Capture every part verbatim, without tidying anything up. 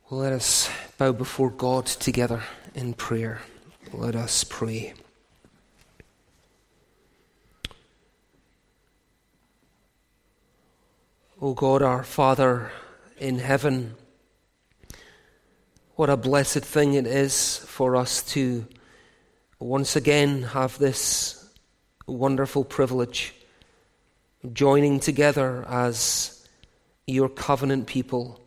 Well, let us bow before God together in prayer. Let us pray. O God, our Father in heaven, what a blessed thing it is for us to once again have this wonderful privilege of joining together as your covenant people,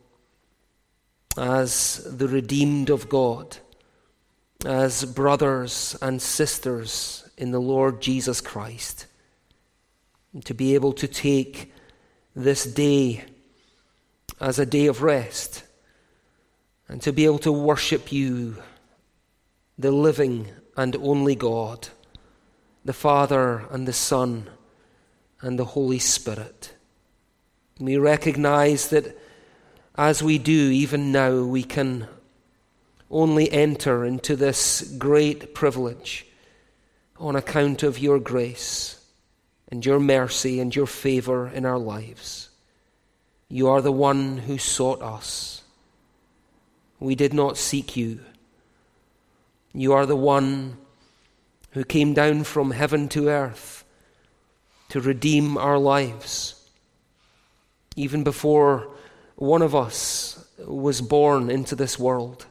as the redeemed of God, as brothers and sisters in the Lord Jesus Christ, and to be able to take this day as a day of rest, and to be able to worship you, the living and only God, the Father and the Son and the Holy Spirit. We recognize that as we do even now, we can only enter into this great privilege on account of your grace and your mercy and your favor in our lives. You are the one who sought us. We did not seek you. You are the one who came down from heaven to earth to redeem our lives. Even before one of us was born into this world,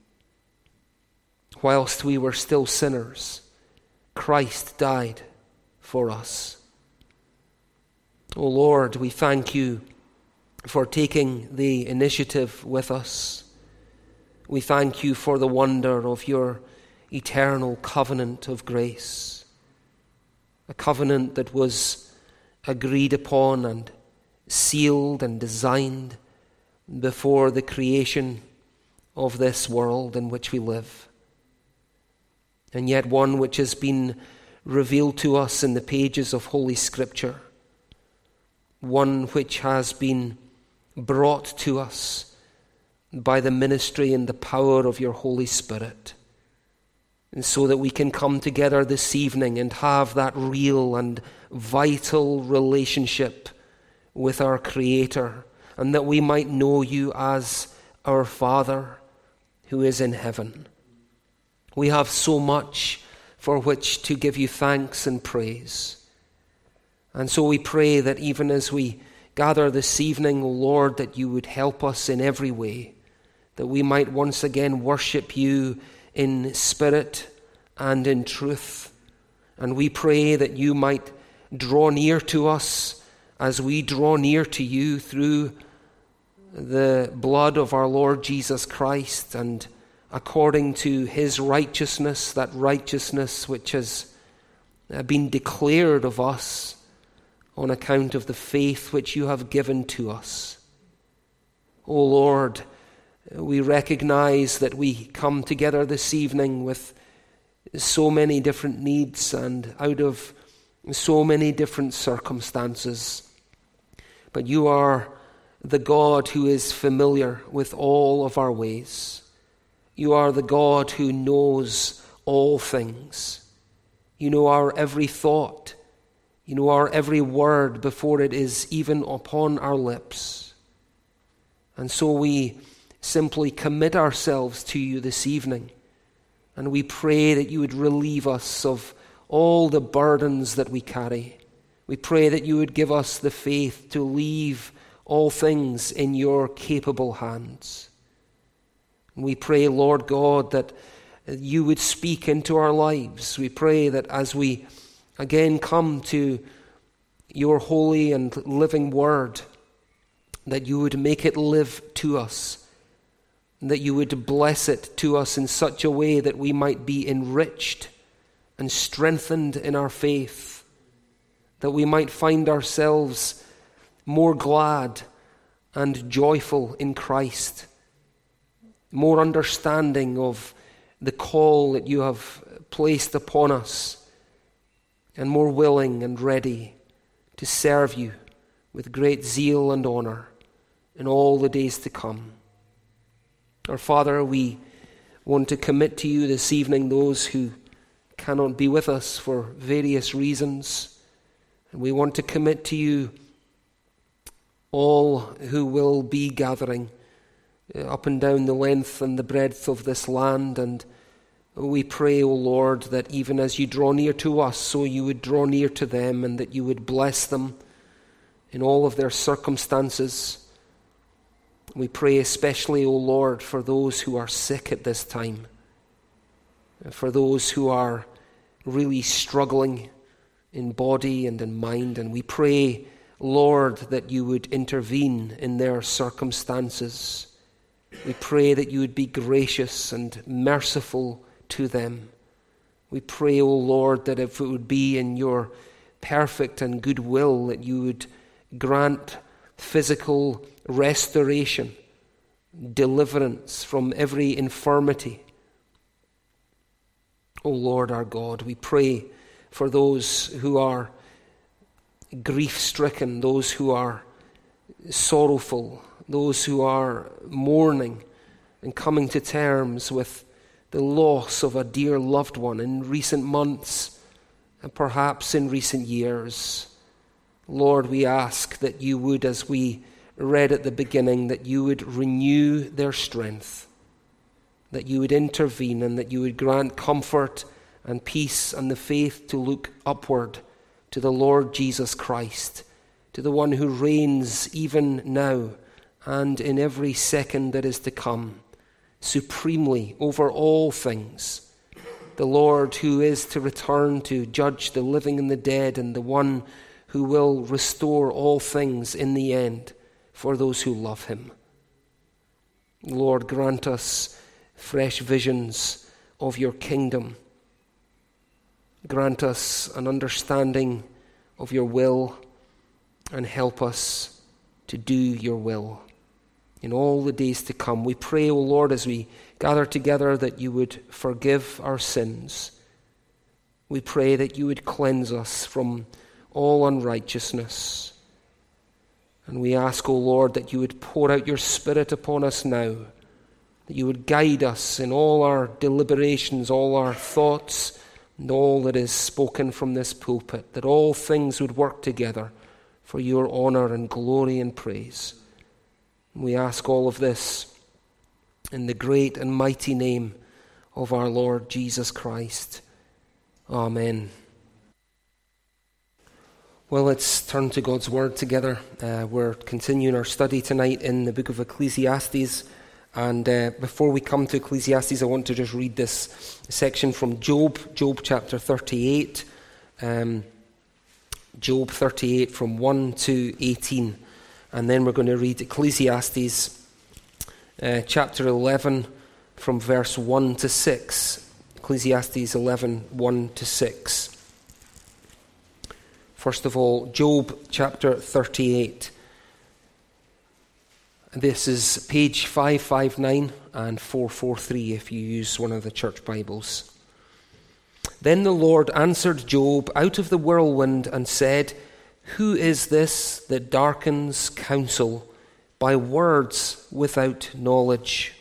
whilst we were still sinners, Christ died for us. O Lord, we thank you for taking the initiative with us. We thank you for the wonder of your eternal covenant of grace, a covenant that was agreed upon and sealed and designed before the creation of this world in which we live, and yet one which has been revealed to us in the pages of Holy Scripture, one which has been brought to us by the ministry and the power of your Holy Spirit, and so that we can come together this evening and have that real and vital relationship with our Creator, and that we might know you as our Father who is in heaven. We have so much for which to give you thanks and praise. And so we pray that even as we gather this evening, O Lord, that you would help us in every way, that we might once again worship you in spirit and in truth. And we pray that you might draw near to us as we draw near to you through the blood of our Lord Jesus Christ, and according to his righteousness, that righteousness which has been declared of us on account of the faith which you have given to us. O Lord, we recognize that we come together this evening with so many different needs and out of so many different circumstances. But you are the God who is familiar with all of our ways. You are the God who knows all things. You know our every thought. You know our every word before it is even upon our lips. And so we simply commit ourselves to you this evening, and we pray that you would relieve us of all the burdens that we carry. We pray that you would give us the faith to leave all things in your capable hands. We pray, Lord God, that you would speak into our lives. We pray that as we again come to your holy and living word, that you would make it live to us, and that you would bless it to us in such a way that we might be enriched and strengthened in our faith, that we might find ourselves more glad and joyful in Christ, more understanding of the call that you have placed upon us, and more willing and ready to serve you with great zeal and honor in all the days to come. Our Father, we want to commit to you this evening those who cannot be with us for various reasons, and we want to commit to you all who will be gathering up and down the length and the breadth of this land. And we pray, O Lord, that even as you draw near to us, so you would draw near to them, and that you would bless them in all of their circumstances. We pray especially, O Lord, for those who are sick at this time, for those who are really struggling in body and in mind. And we pray, Lord, that you would intervene in their circumstances. We pray that you would be gracious and merciful to them. We pray, O Lord, that if it would be in your perfect and good will, that you would grant physical restoration, deliverance from every infirmity. O Lord our God, we pray for those who are grief-stricken, those who are sorrowful, those who are mourning and coming to terms with the loss of a dear loved one in recent months and perhaps in recent years. Lord, we ask that you would, as we read at the beginning, that you would renew their strength, that you would intervene, and that you would grant comfort and peace and the faith to look upward to the Lord Jesus Christ, to the one who reigns even now and in every second that is to come, supremely over all things, the Lord who is to return to judge the living and the dead, and the one who will restore all things in the end for those who love him. Lord, grant us fresh visions of your kingdom. Grant us an understanding of your will, and help us to do your will in all the days to come. We pray, O Lord, as we gather together, that you would forgive our sins. We pray that you would cleanse us from all unrighteousness. And we ask, O Lord, that you would pour out your Spirit upon us now, that you would guide us in all our deliberations, all our thoughts, and all that is spoken from this pulpit, that all things would work together for your honor and glory and praise. And we ask all of this in the great and mighty name of our Lord Jesus Christ. Amen. Well, let's turn to God's Word together. Uh, we're continuing our study tonight in the book of Ecclesiastes. And uh, before we come to Ecclesiastes, I want to just read this section from Job, Job chapter thirty-eight. Um, Job thirty-eight from one to eighteen. And then we're going to read Ecclesiastes uh, chapter eleven from verse one to six. Ecclesiastes eleven, one to six. First of all, Job chapter thirty-eight. This is page five fifty-nine and four forty-three if you use one of the church Bibles. Then the Lord answered Job out of the whirlwind and said, "Who is this that darkens counsel by words without knowledge?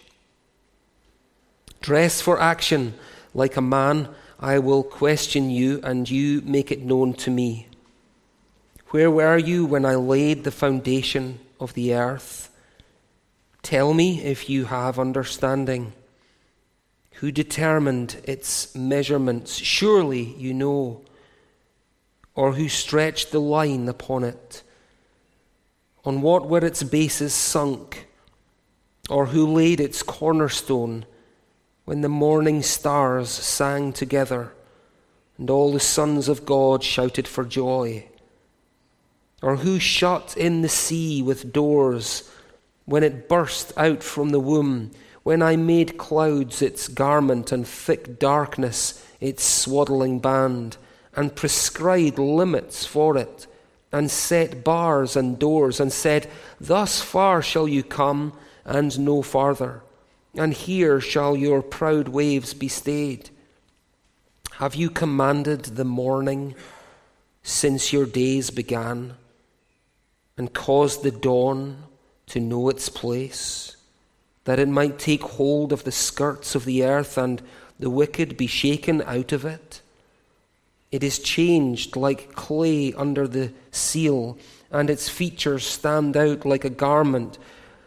Dress for action like a man. I will question you, and you make it known to me. Where were you when I laid the foundation of the earth? Tell me if you have understanding. Who determined its measurements? Surely you know. Or who stretched the line upon it? On what were its bases sunk? Or who laid its cornerstone when the morning stars sang together and all the sons of God shouted for joy? Or who shut in the sea with doors when it burst out from the womb, when I made clouds its garment and thick darkness its swaddling band, and prescribed limits for it, and set bars and doors, and said, Thus far shall you come, and no farther, and here shall your proud waves be stayed? Have you commanded the morning since your days began, and caused the dawn to know its place, that it might take hold of the skirts of the earth, and the wicked be shaken out of it? It is changed like clay under the seal, and its features stand out like a garment.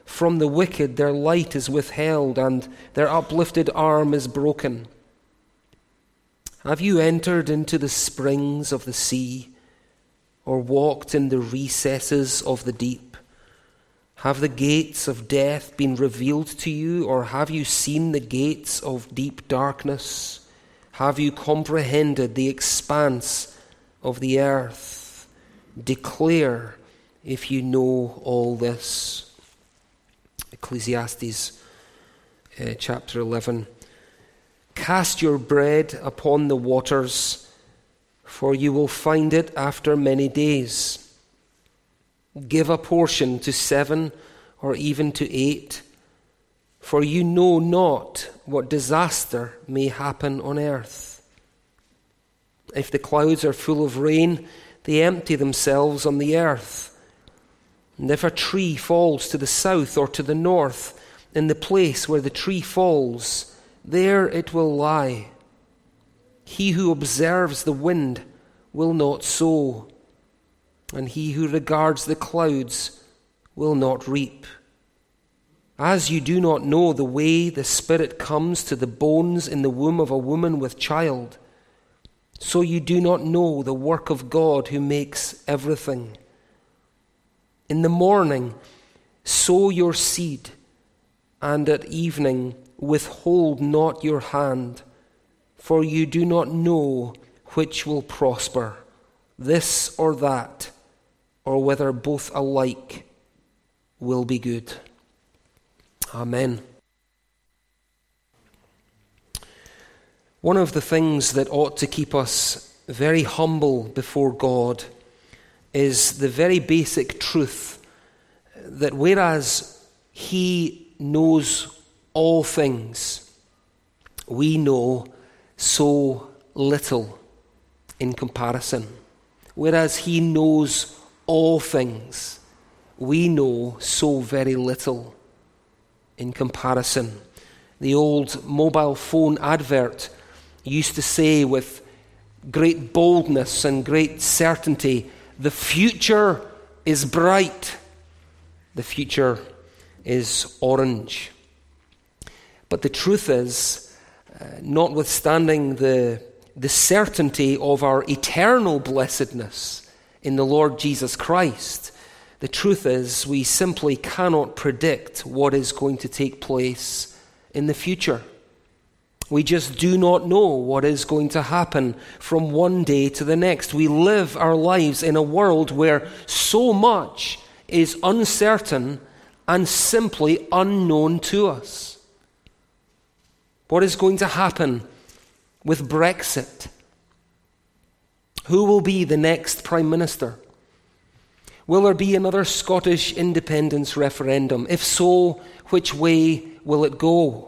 From the wicked their light is withheld, and their uplifted arm is broken. Have you entered into the springs of the sea, or walked in the recesses of the deep? Have the gates of death been revealed to you, or have you seen the gates of deep darkness? Have you comprehended the expanse of the earth? Declare if you know all this. Ecclesiastes uh, chapter eleven. Cast your bread upon the waters, for you will find it after many days. Give a portion to seven or even to eight, for you know not what disaster may happen on earth. If the clouds are full of rain, they empty themselves on the earth. And if a tree falls to the south or to the north, in the place where the tree falls, there it will lie. He who observes the wind will not sow, and he who regards the clouds will not reap. As you do not know the way the Spirit comes to the bones in the womb of a woman with child, so you do not know the work of God who makes everything. In the morning sow your seed, and at evening withhold not your hand, for you do not know which will prosper, this or that, or whether both alike will be good. Amen. One of the things that ought to keep us very humble before God is the very basic truth that whereas He knows all things, we know so little in comparison. Whereas He knows all things, we know so very little in comparison. The old mobile phone advert used to say with great boldness and great certainty, "The future is bright. The future is orange." But the truth is, uh, notwithstanding the, the certainty of our eternal blessedness in the Lord Jesus Christ, the truth is we simply cannot predict what is going to take place in the future. We just do not know what is going to happen from one day to the next. We live our lives in a world where so much is uncertain and simply unknown to us. What is going to happen with Brexit? Who will be the next Prime Minister? Will there be another Scottish independence referendum? If so, which way will it go?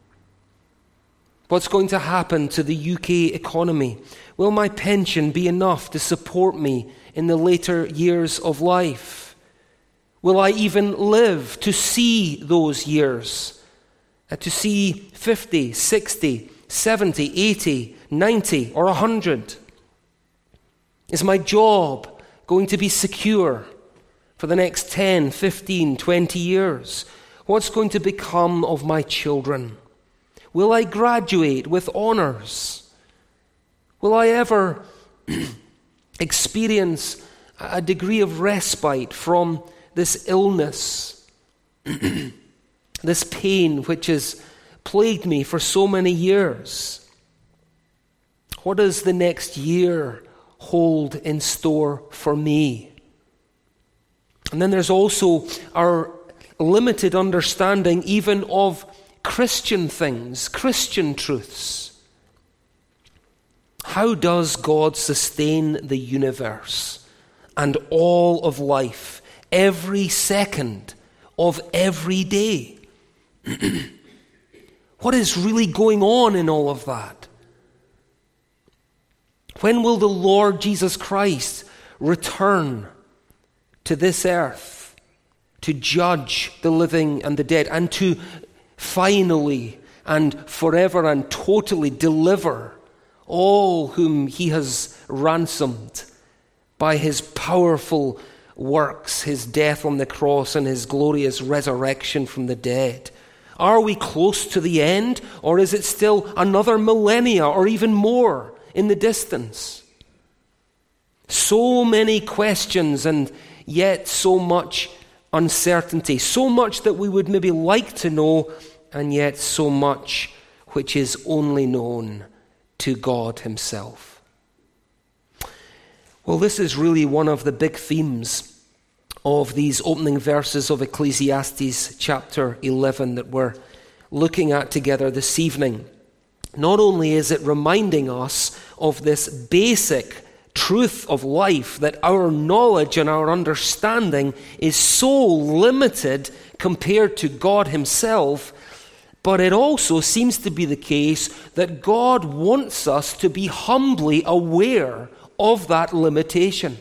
What's going to happen to the U K economy? Will my pension be enough to support me in the later years of life? Will I even live to see those years? Uh, to see fifty, sixty, seventy, eighty, ninety, or one hundred? Is my job going to be secure for the next ten, fifteen, twenty years? What's going to become of my children? Will I graduate with honors? Will I ever experience a degree of respite from this illness, this pain which has plagued me for so many years? What does the next year hold in store for me? And then there's also our limited understanding even of Christian things, Christian truths. How does God sustain the universe and all of life, every second of every day? What is really going on in all of that? When will the Lord Jesus Christ return to this earth to judge the living and the dead and to finally and forever and totally deliver all whom he has ransomed by his powerful, works, his death on the cross and his glorious resurrection from the dead? Are we close to the end, or is it still another millennia or even more in the distance? So many questions and yet so much uncertainty, so much that we would maybe like to know, and yet so much which is only known to God himself. Well, this is really one of the big themes of these opening verses of Ecclesiastes chapter eleven that we're looking at together this evening. Not only is it reminding us of this basic truth of life, that our knowledge and our understanding is so limited compared to God himself, but it also seems to be the case that God wants us to be humbly aware of that limitation.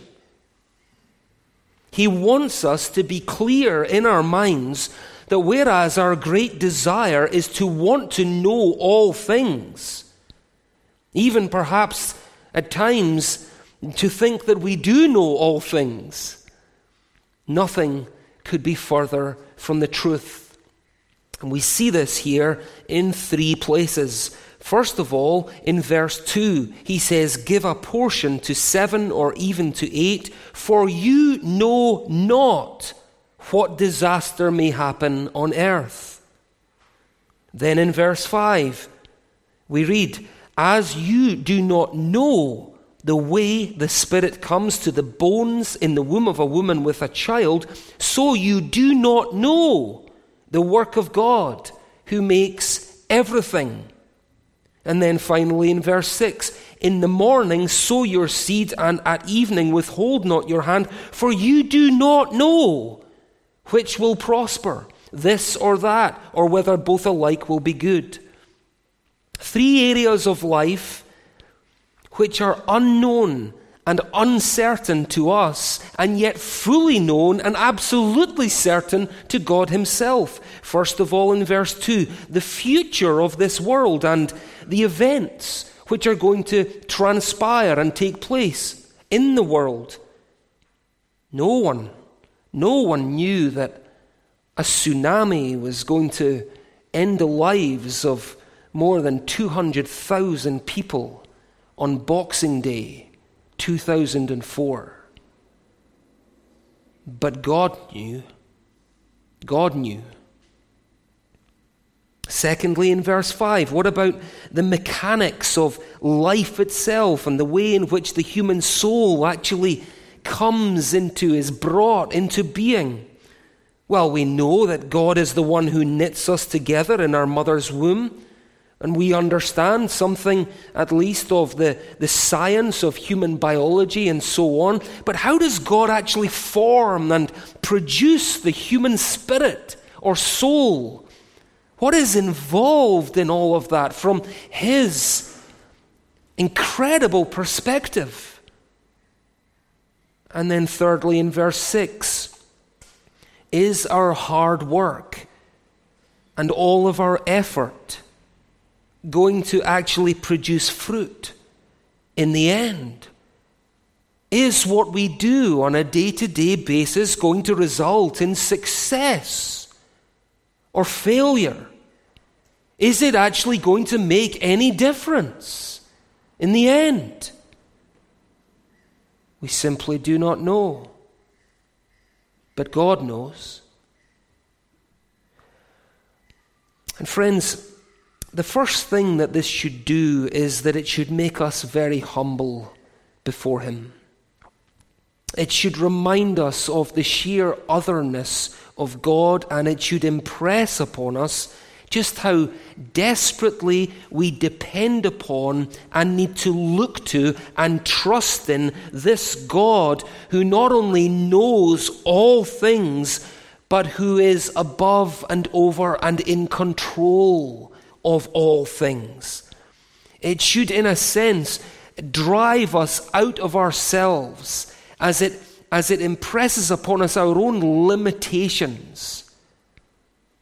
He wants us to be clear in our minds that whereas our great desire is to want to know all things, even perhaps at times to think that we do know all things, nothing could be further from the truth. And we see this here in three places. First of all, in verse two, he says, "Give a portion to seven or even to eight, for you know not what disaster may happen on earth." Then in verse five, we read, "As you do not know the way the Spirit comes to the bones in the womb of a woman with a child, so you do not know the work of God who makes everything." And then finally in verse six, "In the morning sow your seed, and at evening withhold not your hand, for you do not know which will prosper, this or that, or whether both alike will be good." Three areas of life which are unknown and uncertain to us, and yet fully known and absolutely certain to God himself. First of all, in verse two, the future of this world and the events which are going to transpire and take place in the world. No one, no one knew that a tsunami was going to end the lives of more than two hundred thousand people on Boxing Day, two thousand four. But God knew. God knew. Secondly, in verse five, what about the mechanics of life itself and the way in which the human soul actually comes into, is brought into being? Well, we know that God is the one who knits us together in our mother's womb. And we understand something, at least, of the, the science of human biology and so on. But how does God actually form and produce the human spirit or soul? What is involved in all of that from his incredible perspective? And then thirdly, in verse six, is our hard work and all of our effort going to actually produce fruit in the end? Is what we do on a day-to-day basis going to result in success or failure? Is it actually going to make any difference in the end? We simply do not know. But God knows. And friends, the first thing that this should do is that it should make us very humble before him. It should remind us of the sheer otherness of God, and it should impress upon us just how desperately we depend upon and need to look to and trust in this God who not only knows all things, but who is above and over and in control of all things. It should, in a sense, drive us out of ourselves as it, as it impresses upon us our own limitations.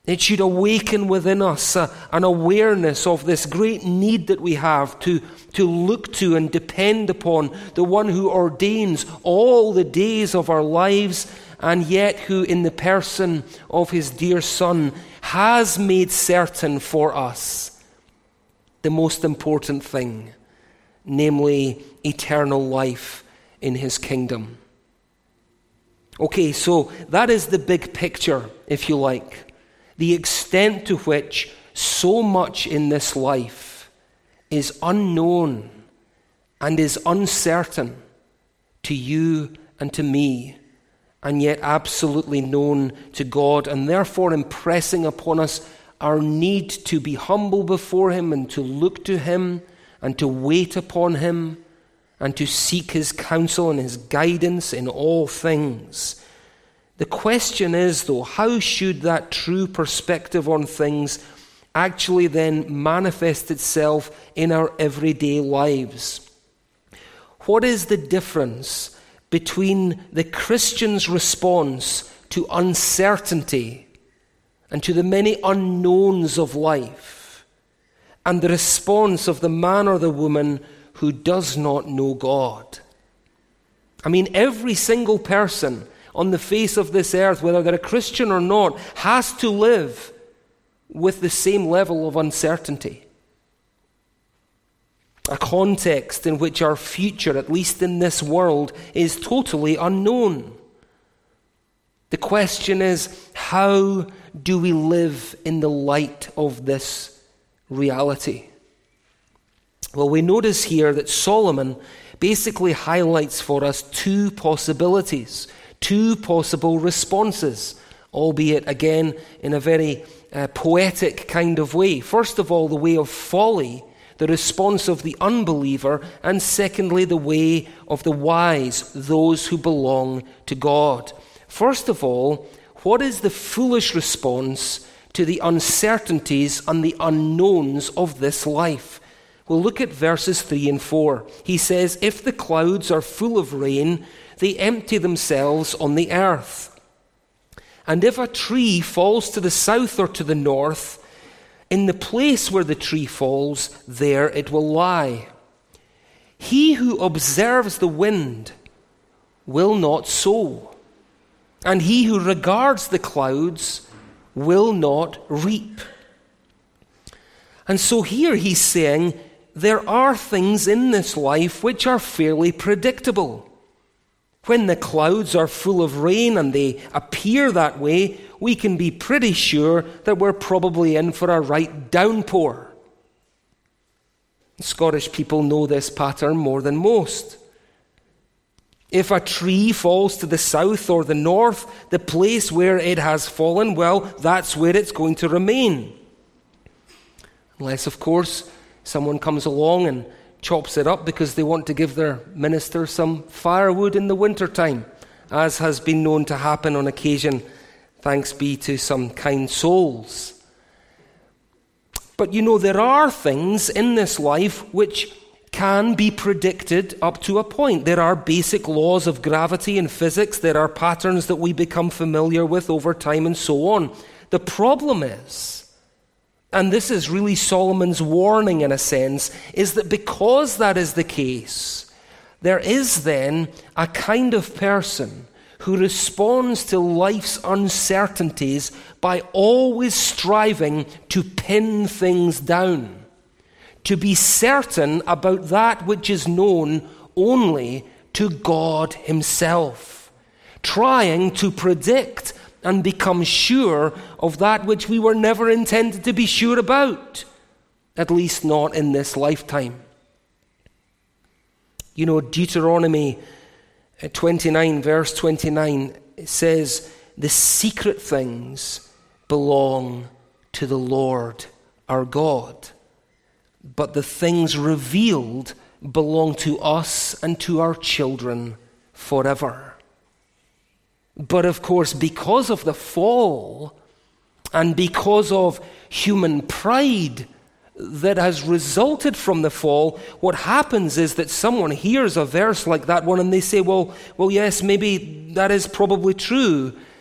It should awaken within us uh, an awareness of this great need that we have to, to look to and depend upon the one who ordains all the days of our lives, and yet who in the person of his dear Son has made certain for us the most important thing, namely eternal life in his kingdom. Okay, so that is the big picture, if you like. The extent to which so much in this life is unknown and is uncertain to you and to me, and yet absolutely known to God, and therefore impressing upon us our need to be humble before him and to look to him and to wait upon him and to seek his counsel and his guidance in all things. The question is, though, how should that true perspective on things actually then manifest itself in our everyday lives? What is the difference between the Christian's response to uncertainty and to the many unknowns of life, and the response of the man or the woman who does not know God? I mean, every single person on the face of this earth, whether they're a Christian or not, has to live with the same level of uncertainty. A context in which our future, at least in this world, is totally unknown. The question is, how do we live in the light of this reality? Well, we notice here that Solomon basically highlights for us two possibilities, two possible responses, albeit again in a very uh, poetic kind of way. First of all, the way of folly, the response of the unbeliever, and secondly, the way of the wise, those who belong to God. First of all, what is the foolish response to the uncertainties and the unknowns of this life? Well, look at verses three and four. He says, "If the clouds are full of rain, they empty themselves on the earth. And if a tree falls to the south or to the north, in the place where the tree falls, there it will lie. He who observes the wind will not sow, and he who regards the clouds will not reap." And so here he's saying there are things in this life which are fairly predictable. When the clouds are full of rain and they appear that way, we can be pretty sure that we're probably in for a right downpour. Scottish people know this pattern more than most. If a tree falls to the south or the north, the place where it has fallen, well, that's where it's going to remain. Unless, of course, someone comes along and chops it up because they want to give their minister some firewood in the wintertime, as has been known to happen on occasion, thanks be to some kind souls. But you know, there are things in this life which can be predicted up to a point. There are basic laws of gravity and physics. There are patterns that we become familiar with over time and so on. The problem is, and this is really Solomon's warning in a sense, is that because that is the case, there is then a kind of person who responds to life's uncertainties by always striving to pin things down, to be certain about that which is known only to God himself, trying to predict and become sure of that which we were never intended to be sure about, at least not in this lifetime. You know, Deuteronomy twenty-nine, verse twenty-nine, it says, "The secret things belong to the Lord our God, but the things revealed belong to us and to our children forever." But of course, because of the fall and because of human pride that has resulted from the fall, what happens is that someone hears a verse like that one and they say, well, well, yes, maybe that is probably true,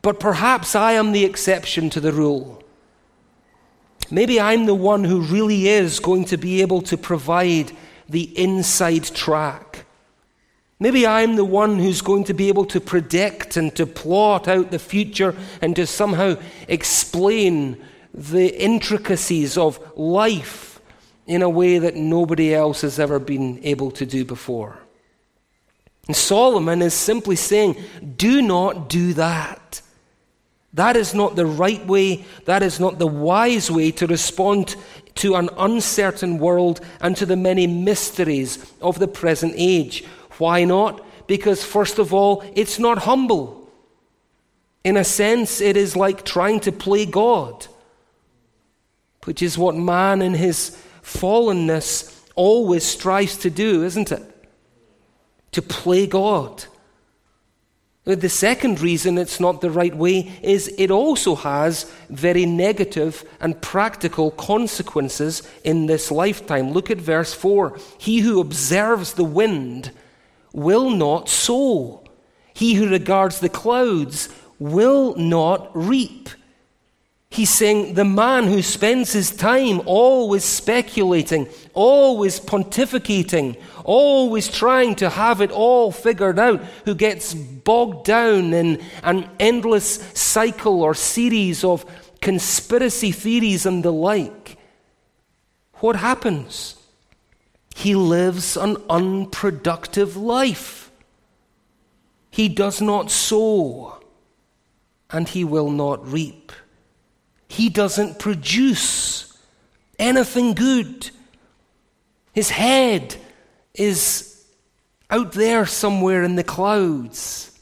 but perhaps I am the exception to the rule. Maybe I'm the one who really is going to be able to provide the inside track. Maybe I'm the one who's going to be able to predict and to plot out the future and to somehow explain the intricacies of life in a way that nobody else has ever been able to do before. And Solomon is simply saying, do not do that. That is not the right way, that is not the wise way to respond to an uncertain world and to the many mysteries of the present age. Why not? Because first of all, it's not humble. In a sense, it is like trying to play God, which is what man in his fallenness always strives to do, isn't it? To play God. The second reason it's not the right way is it also has very negative and practical consequences in this lifetime. Look at verse four. He who observes the wind will not sow. He who regards the clouds will not reap. He's saying the man who spends his time always speculating, always pontificating, always trying to have it all figured out, who gets bogged down in an endless cycle or series of conspiracy theories and the like, what happens? He lives an unproductive life. He does not sow, and he will not reap. He doesn't produce anything good. His head is out there somewhere in the clouds.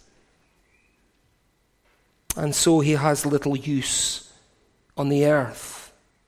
And so he has little use on the earth.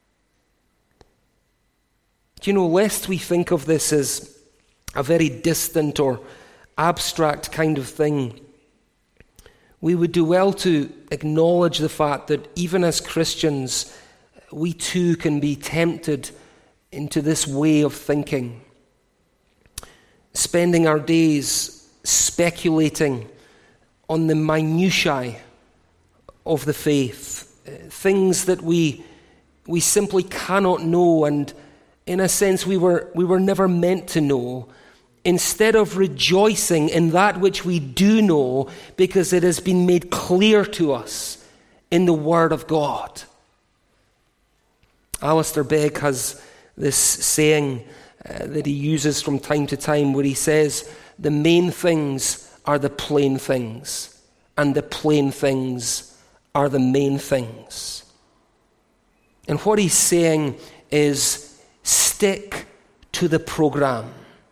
Do you know, lest we think of this as a very distant or abstract kind of thing, we would do well to acknowledge the fact that even as Christians, we too can be tempted into this way of thinking, spending our days speculating on the minutiae of the faith, things that we we simply cannot know, and in a sense we were we were never meant to know, instead of rejoicing in that which we do know because it has been made clear to us in the Word of God. Alistair Begg has this saying uh, that he uses from time to time where he says, the main things are the plain things, and the plain things are the main things. And what he's saying is, stick to the program.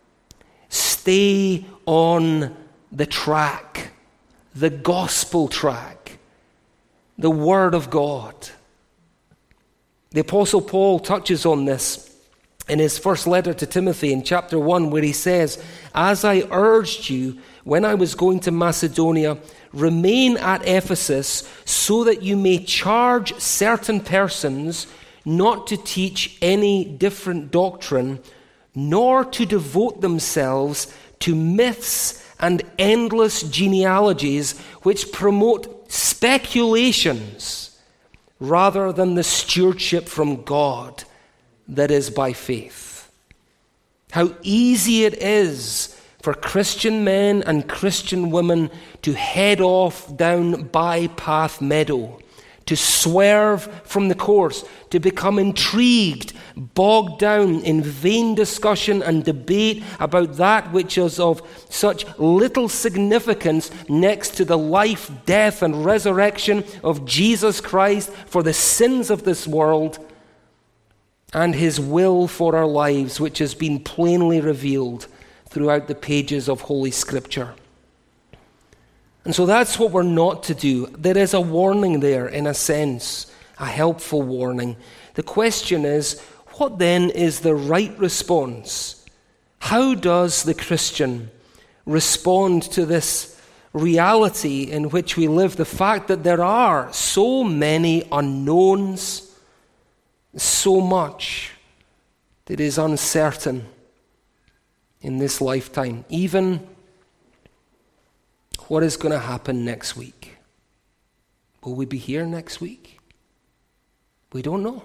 Stay on the track, the gospel track, the Word of God. The Apostle Paul touches on this in his first letter to Timothy in chapter one, where he says, as I urged you when I was going to Macedonia, remain at Ephesus so that you may charge certain persons not to teach any different doctrine, nor to devote themselves to myths and endless genealogies which promote speculations rather than the stewardship from God that is by faith. How easy it is for Christian men and Christian women to head off down bypath meadow, to swerve from the course, to become intrigued, bogged down in vain discussion and debate about that which is of such little significance next to the life, death, and resurrection of Jesus Christ for the sins of this world and his will for our lives, which has been plainly revealed throughout the pages of Holy Scripture. And so that's what we're not to do. There is a warning there, in a sense, a helpful warning. The question is, what then is the right response? How does the Christian respond to this reality in which we live? The fact that there are so many unknowns, so much that is uncertain in this lifetime, even what is going to happen next week. Will we be here next week? We don't know.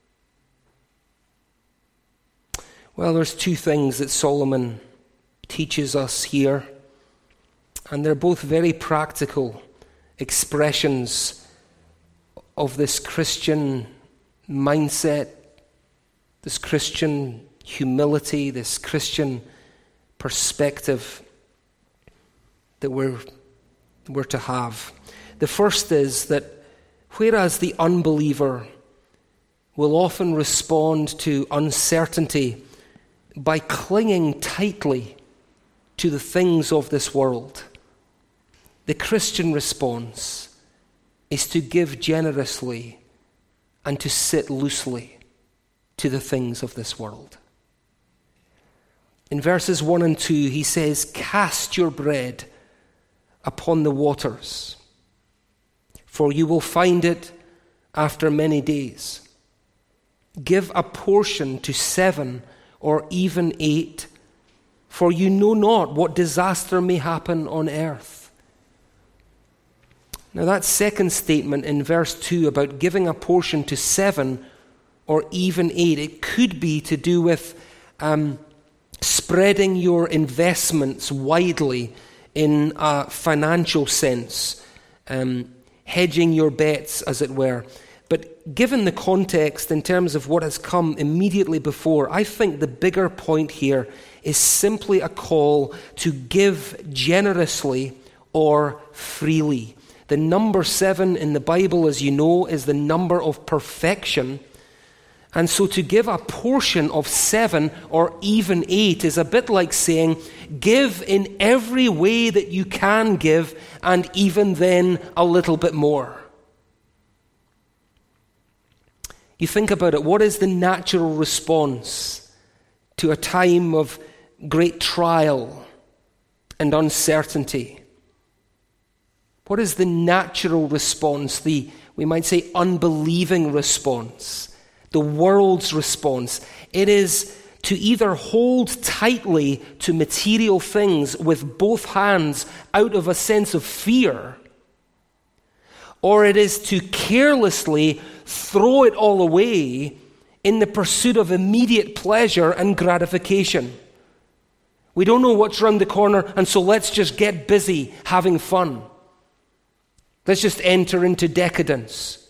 Well, there's two things that Solomon teaches us here, and they're both very practical expressions of this Christian mindset, this Christian humility, this Christian perspective that we're, we're to have. The first is that whereas the unbeliever will often respond to uncertainty by clinging tightly to the things of this world, the Christian response is to give generously and to sit loosely to the things of this world. In verses one and two, he says, "Cast your bread upon the waters, for you will find it after many days. Give a portion to seven or even eight, for you know not what disaster may happen on earth." Now that second statement in verse two about giving a portion to seven or even eight, it could be to do with um, spreading your investments widely in a financial sense, um, hedging your bets, as it were. But given the context in terms of what has come immediately before, I think the bigger point here is simply a call to give generously or freely. The number seven in the Bible, as you know, is the number of perfection. And so to give a portion of seven or even eight is a bit like saying, give in every way that you can give, and even then a little bit more. You think about it, what is the natural response to a time of great trial and uncertainty? What is the natural response, the, we might say, unbelieving response, the world's response? It is to either hold tightly to material things with both hands out of a sense of fear, or it is to carelessly throw it all away in the pursuit of immediate pleasure and gratification. We don't know what's around the corner, and so let's just get busy having fun. Let's just enter into decadence.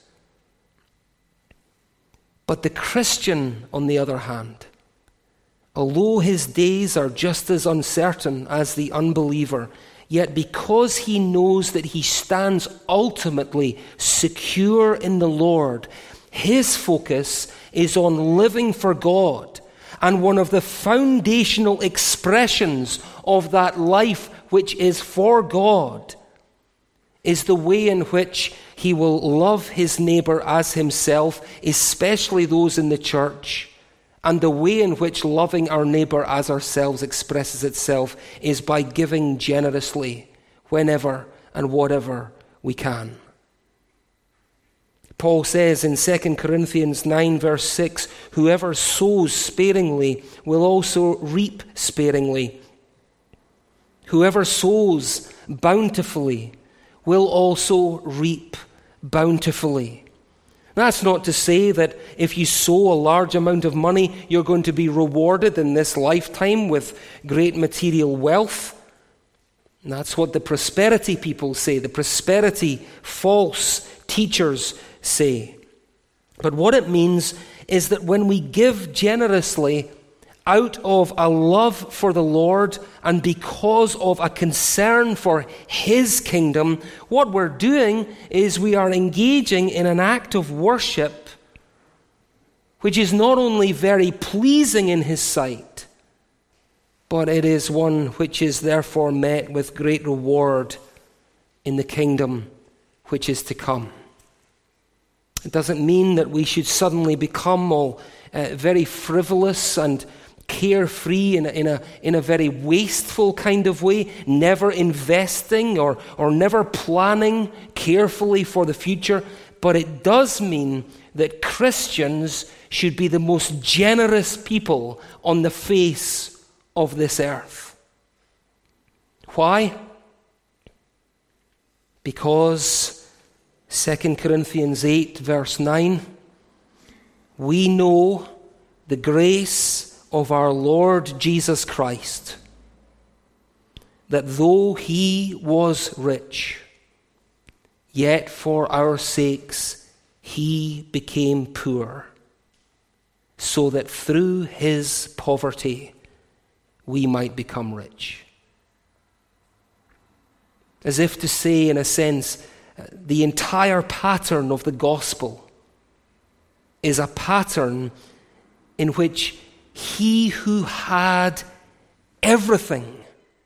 But the Christian, on the other hand, although his days are just as uncertain as the unbeliever, yet because he knows that he stands ultimately secure in the Lord, his focus is on living for God. And one of the foundational expressions of that life which is for God is the way in which he will love his neighbor as himself, especially those in the church. And the way in which loving our neighbor as ourselves expresses itself is by giving generously whenever and whatever we can. Paul says in Second Corinthians nine verse six, "Whoever sows sparingly will also reap sparingly. Whoever sows bountifully will also reap bountifully." That's not to say that if you sow a large amount of money, you're going to be rewarded in this lifetime with great material wealth. And that's what the prosperity people say, the prosperity false teachers say. But what it means is that when we give generously out of a love for the Lord and because of a concern for his kingdom, what we're doing is we are engaging in an act of worship which is not only very pleasing in his sight, but it is one which is therefore met with great reward in the kingdom which is to come. It doesn't mean that we should suddenly become all uh, very frivolous and carefree in a, in a in a very wasteful kind of way, never investing or or never planning carefully for the future. But it does mean that Christians should be the most generous people on the face of this earth. Why? Because Second Corinthians eight, verse nine, we know the grace of our Lord Jesus Christ, that though he was rich, yet for our sakes he became poor, so that through his poverty we might become rich. As if to say, in a sense, the entire pattern of the gospel is a pattern in which he who had everything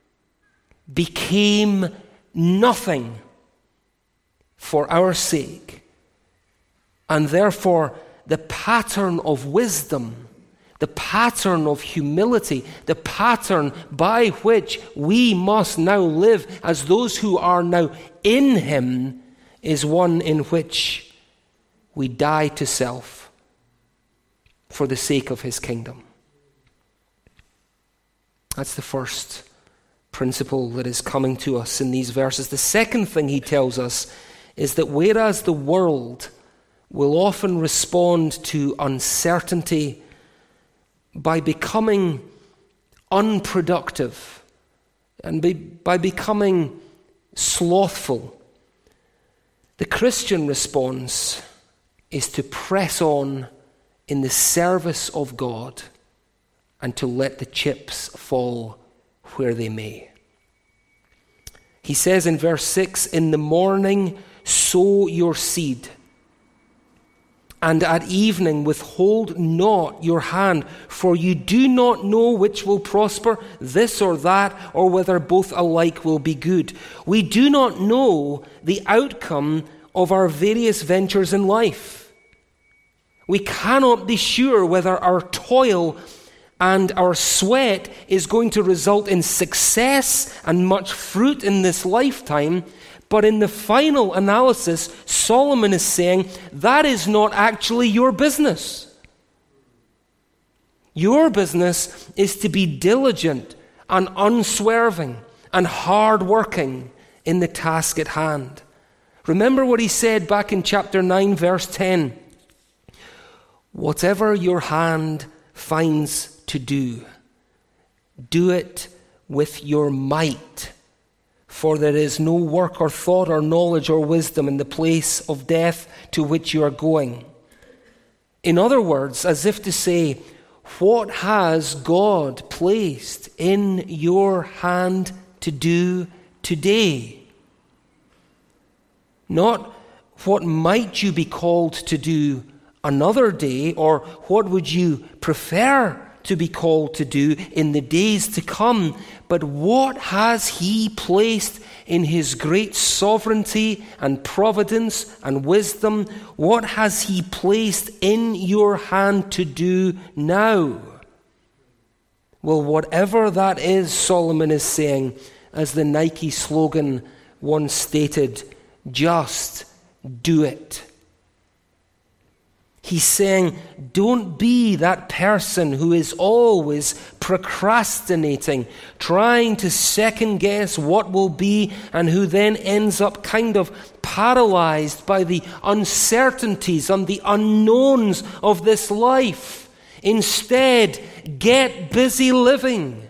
became nothing for our sake. And therefore, the pattern of wisdom, the pattern of humility, the pattern by which we must now live as those who are now in him, is one in which we die to self for the sake of his kingdom. That's the first principle that is coming to us in these verses. The second thing he tells us is that whereas the world will often respond to uncertainty by becoming unproductive and by, by becoming slothful, the Christian response is to press on in the service of God and to let the chips fall where they may. He says in verse six, in the morning sow your seed, and at evening withhold not your hand, for you do not know which will prosper, this or that, or whether both alike will be good. We do not know the outcome of our various ventures in life. We cannot be sure whether our toil and our sweat is going to result in success and much fruit in this lifetime. But in the final analysis, Solomon is saying that is not actually your business. Your business is to be diligent and unswerving and hardworking in the task at hand. Remember what he said back in chapter nine, verse ten. Whatever your hand finds to do, do it with your might. For there is no work or thought or knowledge or wisdom in the place of death to which you are going. In other words, as if to say, what has God placed in your hand to do today? Not what might you be called to do another day, or what would you prefer to be called to do in the days to come, but what has he placed in his great sovereignty and providence and wisdom? What has he placed in your hand to do now? Well, whatever that is, Solomon is saying, as the Nike slogan once stated, just do it. He's saying, don't be that person who is always procrastinating, trying to second guess what will be, and who then ends up kind of paralyzed by the uncertainties and the unknowns of this life. Instead, get busy living.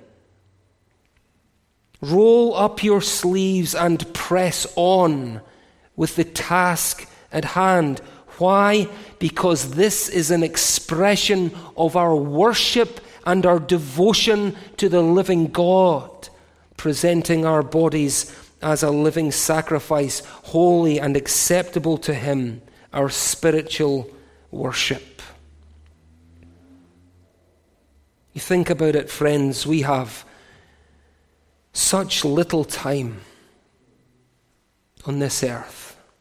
Roll up your sleeves and press on with the task at hand. Why? Because this is an expression of our worship and our devotion to the living God, presenting our bodies as a living sacrifice, holy and acceptable to him, our spiritual worship. You think about it, friends, we have such little time on this earth.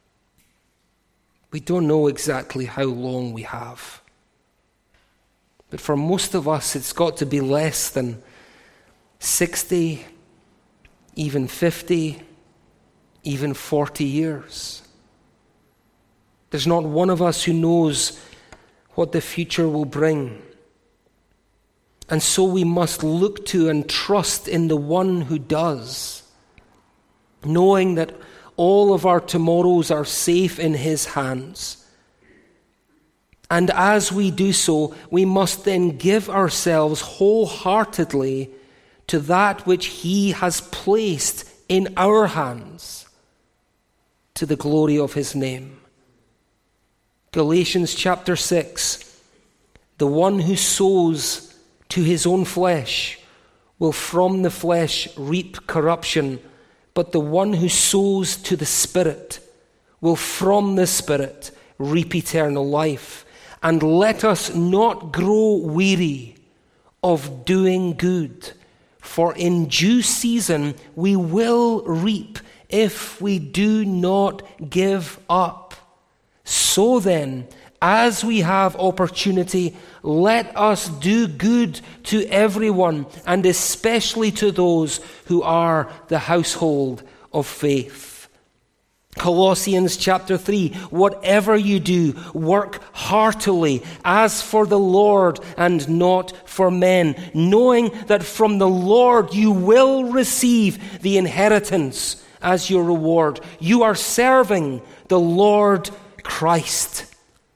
We don't know exactly how long we have. But for most of us, it's got to be less than sixty, even fifty, even forty years. There's not one of us who knows what the future will bring. And so we must look to and trust in the one who does, knowing that All of our tomorrows are safe in his hands. And as we do so, we must then give ourselves wholeheartedly to that which he has placed in our hands, to the glory of his name. Galatians chapter six, the one who sows to his own flesh will from the flesh reap corruption, but the one who sows to the Spirit will from the Spirit reap eternal life. And let us not grow weary of doing good, for in due season we will reap if we do not give up. So then, as we have opportunity, let us do good to everyone, and especially to those who are the household of faith. Colossians chapter three, whatever you do, work heartily as for the Lord and not for men, knowing that from the Lord you will receive the inheritance as your reward. You are serving the Lord Christ.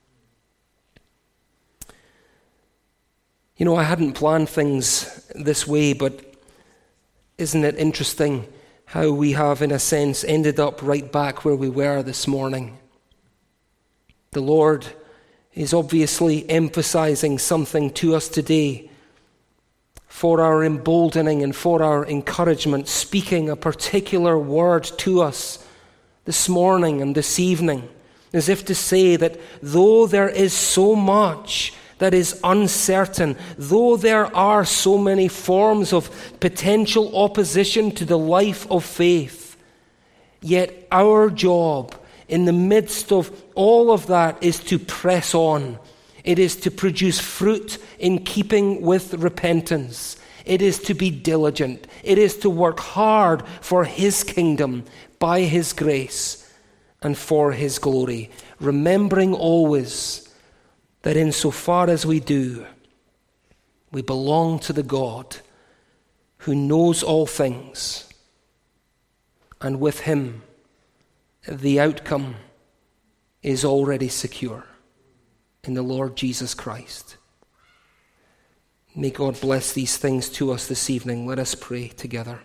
You know, I hadn't planned things this way, but isn't it interesting how we have, in a sense, ended up right back where we were this morning? The Lord is obviously emphasizing something to us today for our emboldening and for our encouragement, speaking a particular word to us this morning and this evening, as if to say that though there is so much that is uncertain, though there are so many forms of potential opposition to the life of faith, yet our job in the midst of all of that is to press on. It is to produce fruit in keeping with repentance. It is to be diligent. It is to work hard for his kingdom by his grace and for his glory, remembering always that insofar as we do, we belong to the God who knows all things, and with him the outcome is already secure in the Lord Jesus Christ. May God bless these things to us this evening. Let us pray together.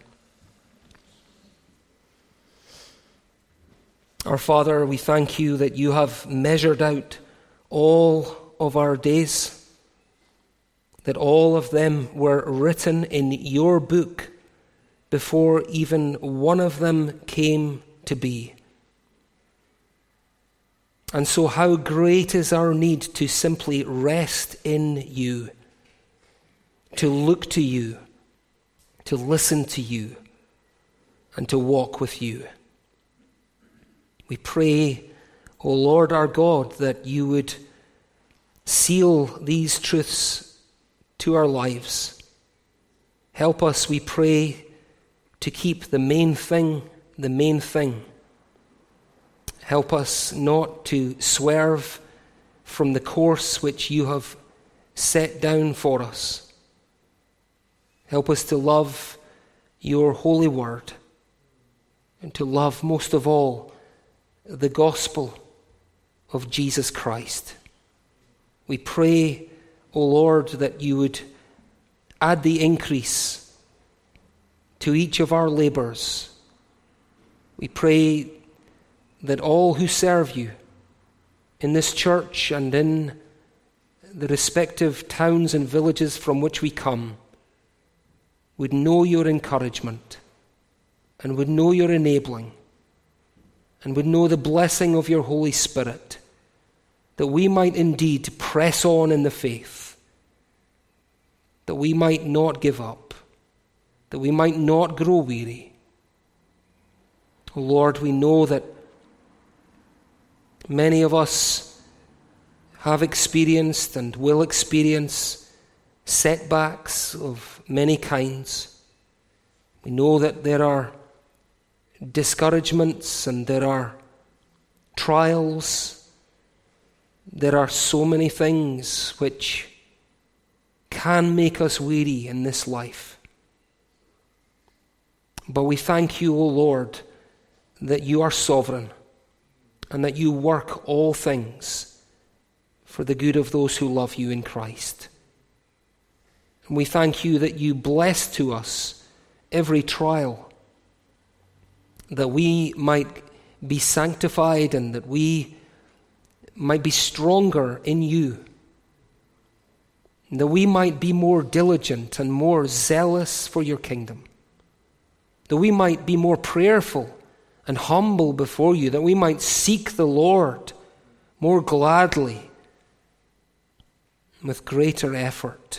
Our Father, we thank you that you have measured out all of our days, that all of them were written in your book before even one of them came to be. And so how great is our need to simply rest in you, to look to you, to listen to you, and to walk with you. We pray, O Lord our God, that you would seal these truths to our lives. Help us, we pray, to keep the main thing the main thing. Help us not to swerve from the course which you have set down for us. Help us to love your holy word, and to love most of all the gospel of Jesus Christ. We pray, O Lord, that you would add the increase to each of our labors. We pray that all who serve you in this church and in the respective towns and villages from which we come would know your encouragement and would know your enabling and would know the blessing of your Holy Spirit, that we might indeed press on in the faith, that we might not give up, that we might not grow weary. Oh Lord, we know that many of us have experienced and will experience setbacks of many kinds. We know that there are discouragements and there are trials. There are so many things which can make us weary in this life. But we thank you, O Lord, that you are sovereign and that you work all things for the good of those who love you in Christ. And we thank you that you bless to us every trial, that we might be sanctified and that we might be stronger in you, that we might be more diligent and more zealous for your kingdom, that we might be more prayerful and humble before you, that we might seek the Lord more gladly, with greater effort.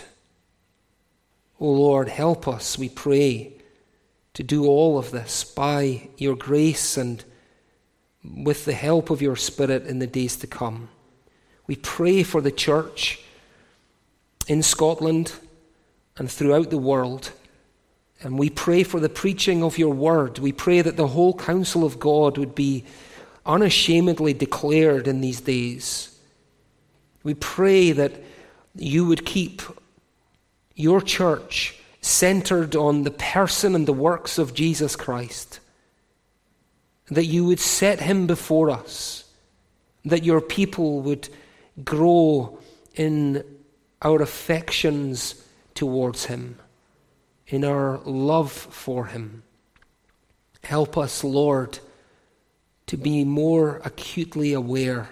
O Lord, help us, we pray, to do all of this by your grace and with the help of your Spirit in the days to come. We pray for the church in Scotland and throughout the world, and we pray for the preaching of your word. We pray that the whole counsel of God would be unashamedly declared in these days. We pray that you would keep your church centered on the person and the works of Jesus Christ, that you would set him before us, that your people would grow in our affections towards him, in our love for him. Help us, Lord, to be more acutely aware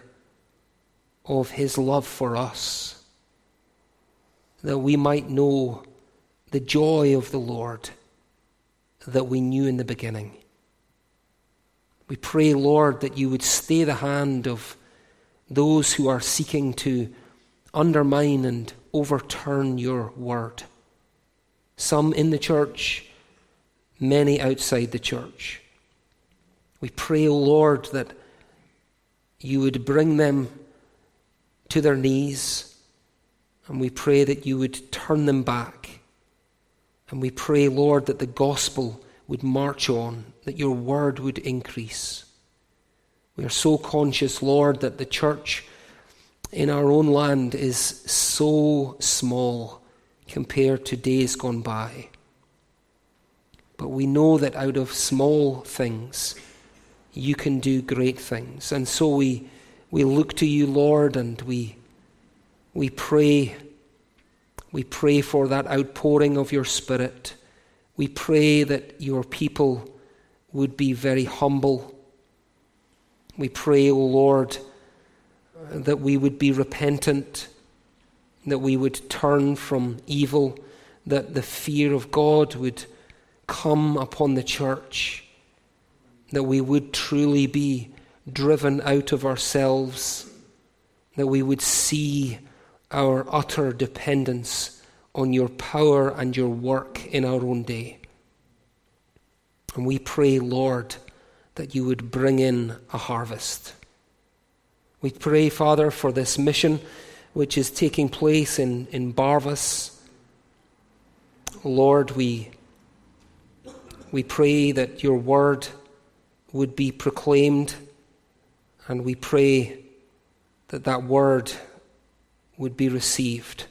of his love for us, that we might know the joy of the Lord that we knew in the beginning. We pray, Lord, that you would stay the hand of those who are seeking to undermine and overturn your word. Some in the church, many outside the church. We pray, O Lord, that you would bring them to their knees, and we pray that you would turn them back. And we pray, Lord, that the gospel would march on, that your word would increase. We are so conscious, Lord, that the church in our own land is so small compared to days gone by. But we know that out of small things, you can do great things. And so we, we look to you, Lord, and we We pray, we pray for that outpouring of your Spirit. We pray that your people would be very humble. We pray, O Lord, that we would be repentant, that we would turn from evil, that the fear of God would come upon the church, that we would truly be driven out of ourselves, that we would see our utter dependence on your power and your work in our own day. And we pray, Lord, that you would bring in a harvest. We pray, Father, for this mission which is taking place in, in Barvas. Lord, we, we pray that your word would be proclaimed, and we pray that that word would be received.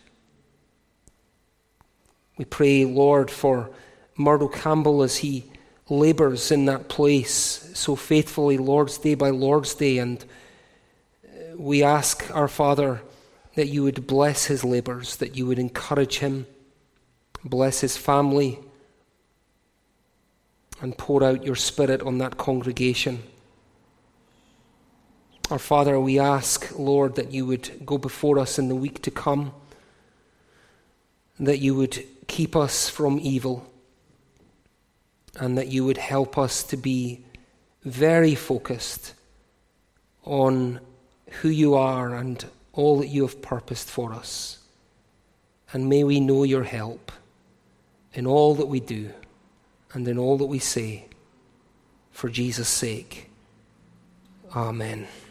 We pray, Lord, for Murdo Campbell as he labours in that place so faithfully, Lord's Day by Lord's Day, and we ask, our Father, that you would bless his labours, that you would encourage him, bless his family, and pour out your Spirit on that congregation. Our Father, we ask, Lord, that you would go before us in the week to come, that you would keep us from evil, and that you would help us to be very focused on who you are and all that you have purposed for us. And may we know your help in all that we do and in all that we say, for Jesus' sake. Amen.